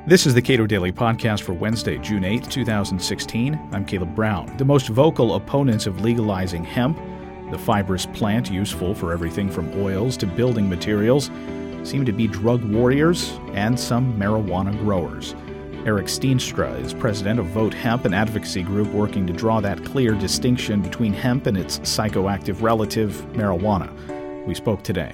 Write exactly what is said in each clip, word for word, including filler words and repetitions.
This is the Cato Daily Podcast for Wednesday, June eighth, twenty sixteen. I'm Caleb Brown. The most vocal opponents of legalizing hemp, the fibrous plant useful for everything from oils to building materials, seem to be drug warriors and some marijuana growers. Eric Steenstra is president of Vote Hemp, an advocacy group working to draw that clear distinction between hemp and its psychoactive relative, marijuana. We spoke today.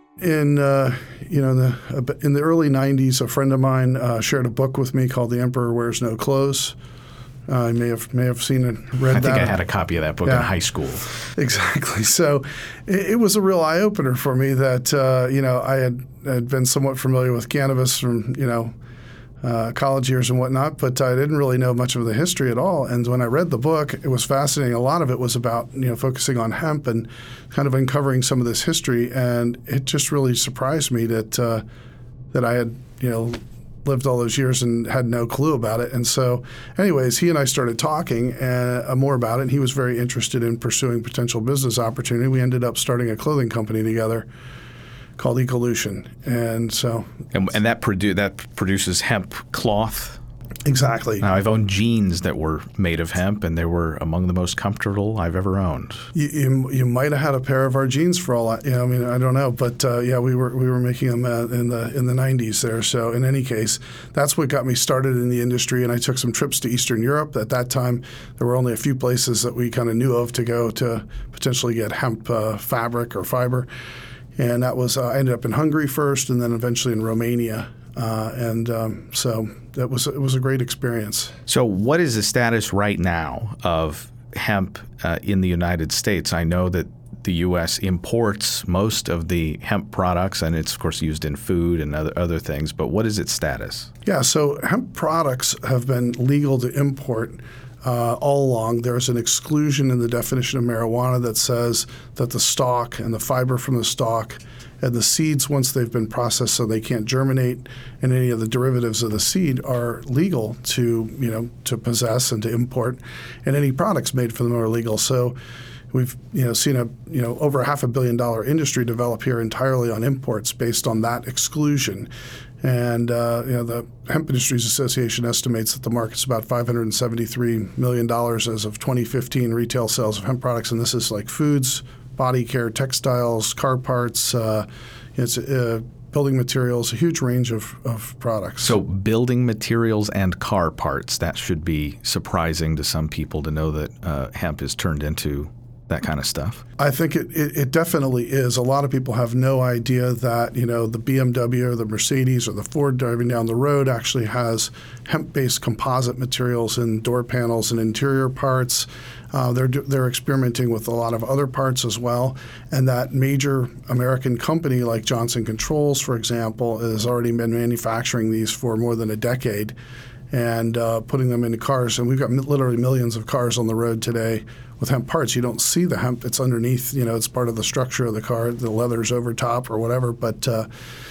In uh, you know in the in the early nineties, a friend of mine uh, shared a book with me called "The Emperor Wears No Clothes." Uh, I may have may have seen it, read I that. think I had a copy of that book yeah. in high school. Exactly. So it, it was a real eye opener for me that uh, you know I had, had been somewhat familiar with cannabis from you know uh, college years and whatnot, but I didn't really know much of the history at all. And when I read the book, it was fascinating. A lot of it was about you know focusing on hemp and kind of uncovering some of this history, and it just really surprised me that uh, that I had you know. lived all those years and had no clue about it. And so anyways, he and I started talking uh, more about it, and he was very interested in pursuing potential business opportunity. We ended up starting a clothing company together called Ecolution. And so And, and that, produ- that produces hemp cloth? Exactly. Now, I've owned jeans that were made of hemp, and they were among the most comfortable I've ever owned. You you, you might have had a pair of our jeans for all I, you know, I mean, I don't know, but uh, yeah, we were we were making them uh, in the in the nineties there. So in any case, that's what got me started in the industry, and I took some trips to Eastern Europe. At that time, there were only a few places that we kind of knew of to go to potentially get hemp uh, fabric or fiber, and that was uh, I ended up in Hungary first, and then eventually in Romania. Uh, and um, so that was it was a great experience. So what is the status right now of hemp uh, in the United States? I know that the U S imports most of the hemp products, and it's, of course, used in food and other, other things. But what is its status? Yeah, so hemp products have been legal to import Uh, all along. There's an exclusion in the definition of marijuana that says that the stalk and the fiber from the stalk and the seeds, once they've been processed so they can't germinate, and any of the derivatives of the seed are legal to, you know, to possess and to import, and any products made from them are legal. So we've, you know, seen a, you know, over a half a billion dollar industry develop here entirely on imports based on that exclusion. And uh, you know, the Hemp Industries Association estimates that the market's about five hundred seventy-three million dollars as of twenty fifteen retail sales of hemp products, and this is like foods, body care, textiles, car parts, uh, it's uh, building materials, a huge range of, of products. So building materials and car parts, that should be surprising to some people to know that uh, hemp is turned into that kind of stuff. I think it, it, it definitely is. A lot of people have no idea that, you know, the B M W or the Mercedes or the Ford driving down the road actually has hemp-based composite materials in door panels and interior parts. Uh, they're they're experimenting with a lot of other parts as well. And that major American company like Johnson Controls, for example, has already been manufacturing these for more than a decade and uh, putting them into cars. And we've got literally millions of cars on the road today with hemp parts. You don't see the hemp. It's underneath, you know, it's part of the structure of the car. The leather's over top or whatever. But, uh,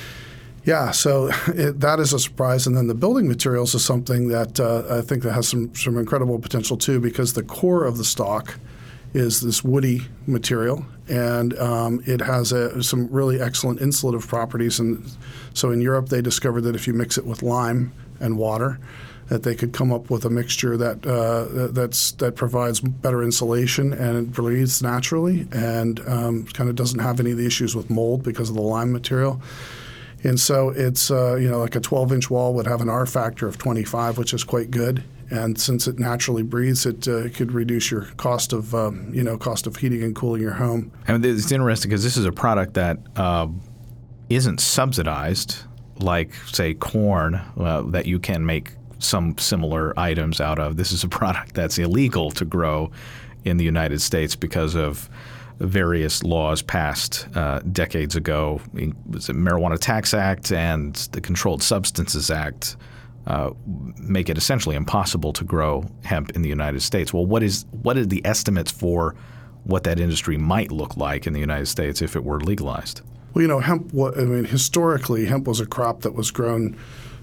yeah, so it, that is a surprise. And then the building materials is something that uh, I think that has some, some incredible potential too, because the core of the stalk is this woody material, and um, it has a, some really excellent insulative properties. And so in Europe, they discovered that if you mix it with lime and water, that they could come up with a mixture that uh, that's that provides better insulation and it breathes naturally and um, kind of doesn't have any of the issues with mold because of the lime material. And so it's uh, you know like a twelve-inch wall would have an R factor of twenty-five, which is quite good. And since it naturally breathes, it uh, could reduce your cost of um, you know cost of heating and cooling your home. And it's interesting because this is a product that uh, isn't subsidized like, say, corn uh, that you can make some similar items out of. This is a product that's illegal to grow in the United States because of various laws passed uh, decades ago. It was the Marijuana Tax Act and the Controlled Substances Act uh, make it essentially impossible to grow hemp in the United States. Well, what is what are the estimates for what that industry might look like in the United States if it were legalized? Well, you know, hemp, I mean, historically, hemp was a crop that was grown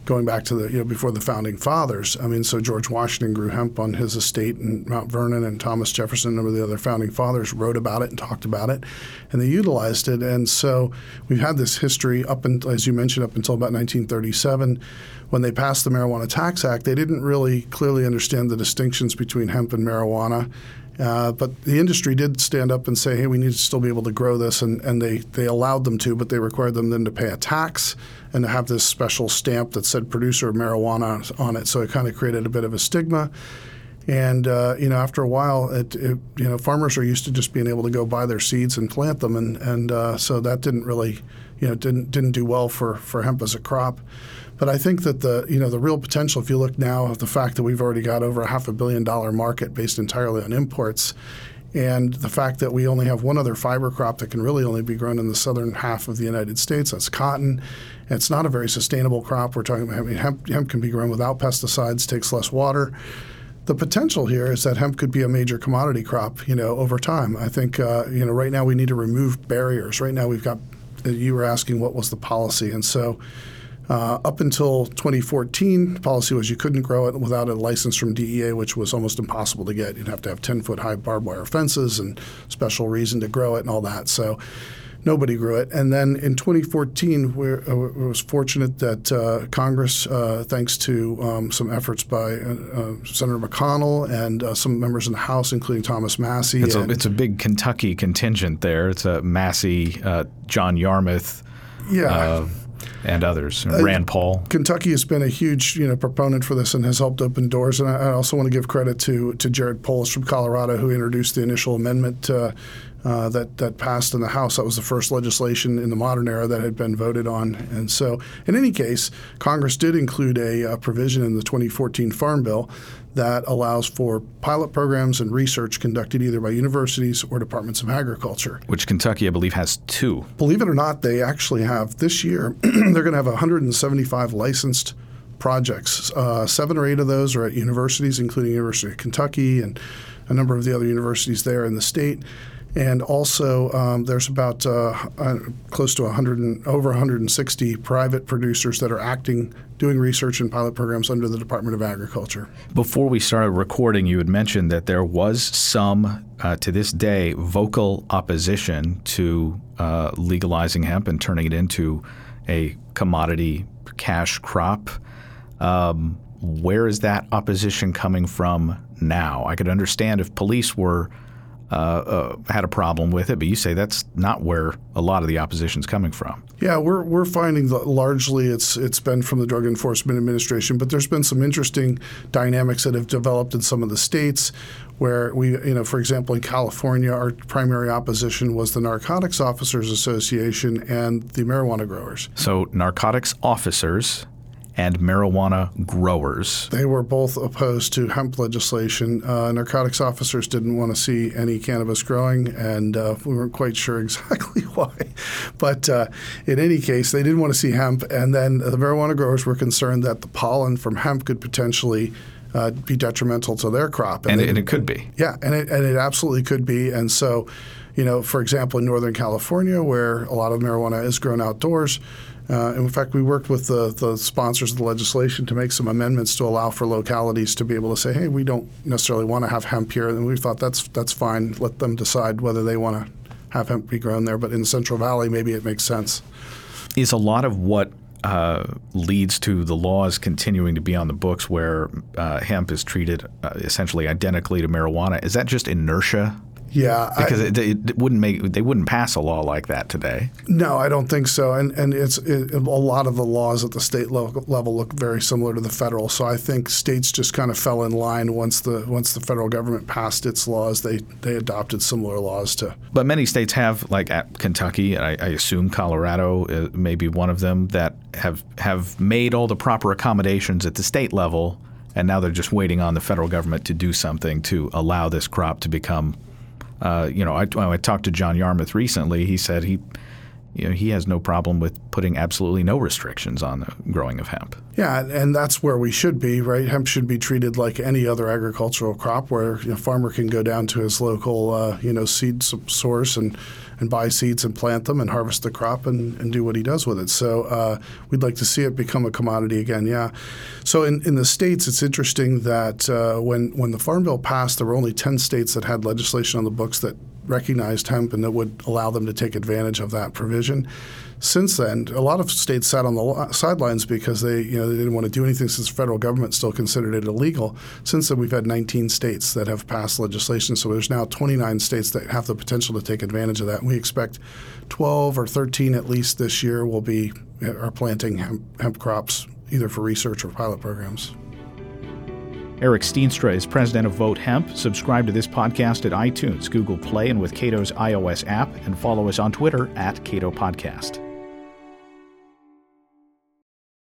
going back to the, you know, before the founding fathers. I mean, so George Washington grew hemp on his estate in Mount Vernon, and Thomas Jefferson and a number of the other founding fathers wrote about it and talked about it, and they utilized it. And so we've had this history up until, as you mentioned, up until about nineteen thirty-seven. When they passed the Marijuana Tax Act, they didn't really clearly understand the distinctions between hemp and marijuana. Uh, but the industry did stand up and say, hey, we need to still be able to grow this, and, and they, they allowed them to, but they required them then to pay a tax and to have this special stamp that said producer of marijuana on it. So it kind of created a bit of a stigma. And, uh, you know, after a while, it, it, you know, farmers are used to just being able to go buy their seeds and plant them. And, and uh, so that didn't really, you know, didn't didn't do well for, for hemp as a crop. But I think that the, you know, the real potential, if you look now at the fact that we've already got over a half a billion dollar market based entirely on imports, and the fact that we only have one other fiber crop that can really only be grown in the southern half of the United States, that's cotton. And it's not a very sustainable crop. We're talking about, I mean, hemp, hemp can be grown without pesticides, takes less water. The potential here is that hemp could be a major commodity crop, you know, over time. I think, uh, you know, right now we need to remove barriers. Right now we've got, you were asking what was the policy. And so uh, up until twenty fourteen, the policy was you couldn't grow it without a license from D E A, which was almost impossible to get. You'd have to have ten-foot high barbed wire fences and special reason to grow it and all that. So nobody grew it. And then in twenty fourteen, we uh, was fortunate that uh, Congress, uh, thanks to um, some efforts by uh, uh, Senator McConnell and uh, some members in the House, including Thomas Massey. It's, and, a, it's a big Kentucky contingent there. It's a Massey, uh, John Yarmouth, yeah. uh, and others, uh, Rand Paul. Kentucky has been a huge, you know, proponent for this and has helped open doors. And I, I also want to give credit to to Jared Polis from Colorado, who introduced the initial amendment uh, uh, that that passed in the House. That was the first legislation in the modern era that had been voted on. And so, in any case, Congress did include a, a provision in the twenty fourteen Farm Bill that allows for pilot programs and research conducted either by universities or departments of agriculture. Which Kentucky, I believe, has two. Believe it or not, they actually have this year, they're going to have one hundred seventy-five licensed projects. Uh, seven or eight of those are at universities, including University of Kentucky and a number of the other universities there in the state. And also, um, there's about uh, uh, close to one hundred and, over one hundred sixty private producers that are acting, doing research and pilot programs under the Department of Agriculture. Before we started recording, you had mentioned that there was some, uh, to this day, vocal opposition to uh, legalizing hemp and turning it into a commodity cash crop. Um, where is that opposition coming from now? I could understand if police were Uh, uh, had a problem with it, but you say that's not where a lot of the opposition's coming from. Yeah, we're we're finding that largely it's it's been from the Drug Enforcement Administration, but there's been some interesting dynamics that have developed in some of the states where we, you know, for example, in California, our primary opposition was the Narcotics Officers Association and the marijuana growers. So narcotics officers and marijuana growers. They were both opposed to hemp legislation. Uh, narcotics officers didn't want to see any cannabis growing, and uh, we weren't quite sure exactly why. But uh, in any case, they didn't want to see hemp. And then the marijuana growers were concerned that the pollen from hemp could potentially uh, be detrimental to their crop. And, and, it, they, and it could be. Yeah, and it, and it absolutely could be. And so, you know, for example, in Northern California, where a lot of marijuana is grown outdoors, Uh, in fact, we worked with the, the sponsors of the legislation to make some amendments to allow for localities to be able to say, hey, we don't necessarily want to have hemp here. And we thought that's that's fine. Let them decide whether they want to have hemp be grown there. But in the Central Valley, maybe it makes sense. Is a lot of what uh, leads to the laws continuing to be on the books where uh, hemp is treated uh, essentially identically to marijuana, is that just inertia? Yeah, because I, it, it wouldn't make they wouldn't pass a law like that today. No, I don't think so. And and it's it, a lot of the laws at the state level, level look very similar to the federal. So I think states just kind of fell in line once the once the federal government passed its laws. They they adopted similar laws to. But many states have, like at Kentucky, I, I assume Colorado uh, may be one of them, that have have made all the proper accommodations at the state level, and now they're just waiting on the federal government to do something to allow this crop to become. Uh, you know, I, I talked to John Yarmouth recently. He said he you know, he has no problem with putting absolutely no restrictions on the growing of hemp. Yeah, and that's where we should be, right? Hemp should be treated like any other agricultural crop, where you know, a farmer can go down to his local, uh, you know, seed source and, and buy seeds and plant them and harvest the crop and, and do what he does with it. So uh, we'd like to see it become a commodity again, yeah. So in, in the states, it's interesting that uh, when, when the Farm Bill passed, there were only ten states that had legislation on the books that recognized hemp and that would allow them to take advantage of that provision. Since then, a lot of states sat on the sidelines because they, you know, they didn't want to do anything since the federal government still considered it illegal. Since then, we've had nineteen states that have passed legislation. So there's now twenty-nine states that have the potential to take advantage of that. And we expect twelve or thirteen at least this year will be are planting hemp, hemp crops either for research or pilot programs. Eric Steenstra is president of Vote Hemp. Subscribe to this podcast at iTunes, Google Play, and with Cato's iOS app, and follow us on Twitter at Cato Podcast.